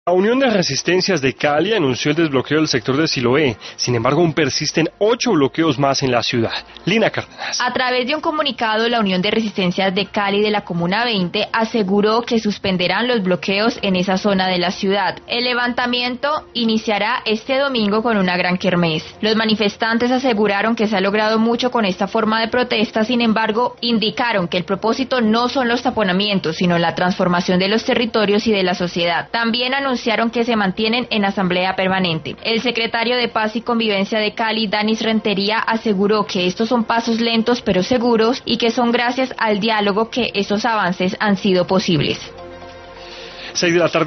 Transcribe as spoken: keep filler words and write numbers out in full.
La Unión de Resistencias de Cali anunció el desbloqueo del sector de Siloé. Sin embargo, aún persisten ocho bloqueos más en la ciudad. Lina Cárdenas. A través de un comunicado, la Unión de Resistencias de Cali de la Comuna veinte aseguró que suspenderán los bloqueos en esa zona de la ciudad. El levantamiento iniciará este domingo con una gran kermés. Los manifestantes aseguraron que se ha logrado mucho con esta forma de protesta. Sin embargo, indicaron que el propósito no son los taponamientos, sino la transformación de los territorios y de la sociedad. También anunciaron anunciaron que se mantienen en asamblea permanente. El secretario de Paz y Convivencia de Cali, Danis Rentería, aseguró que estos son pasos lentos pero seguros y que son gracias al diálogo que esos avances han sido posibles. Seis de la tarde.